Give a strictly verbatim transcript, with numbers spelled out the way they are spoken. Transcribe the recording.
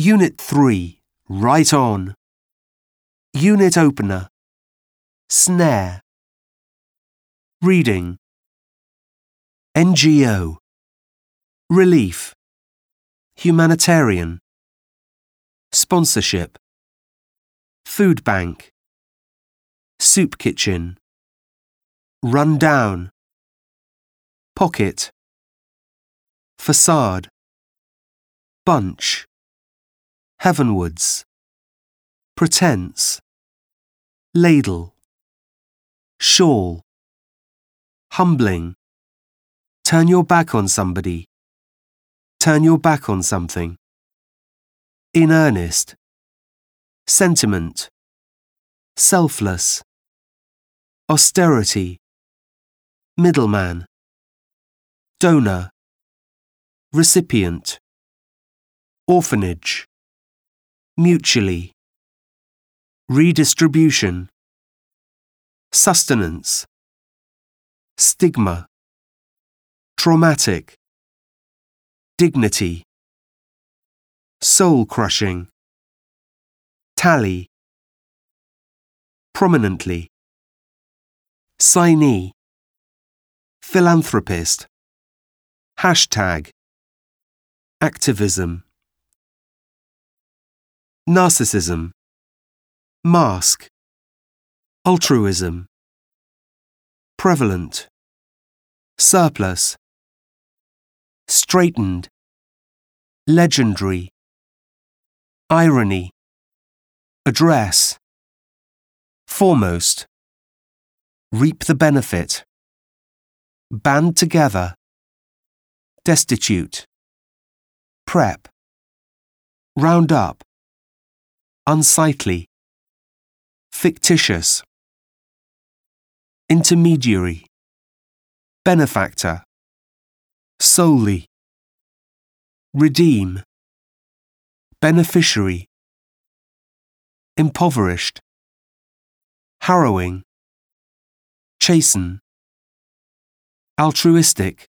Unit three. Right on. Unit opener. Snare. Reading. N G O. Relief. Humanitarian. Sponsorship. Food bank. Soup kitchen. Run down. Pocket. Facade. Bunch. Heavenwards. Pretense. Ladle. Shawl. Humbling. Turn your back on somebody. Turn your back on something. In earnest. Sentiment. Selfless. Austerity. Middleman. Donor. Recipient. Orphanage. Mutually. Redistribution. Sustenance. Stigma. Traumatic. Dignity. Soul-crushing. Tally. Prominently. Signee. Philanthropist. Hashtag. Activism. Narcissism. Mask. Altruism. Prevalent. Surplus. Straightened. Legendary. Irony. Address. Foremost. Reap the benefit. Band together. Destitute. Prep. Round up. Unsightly. Fictitious. Intermediary. Benefactor. Solely. Redeem. Beneficiary. Impoverished. Harrowing. Chasten. Altruistic.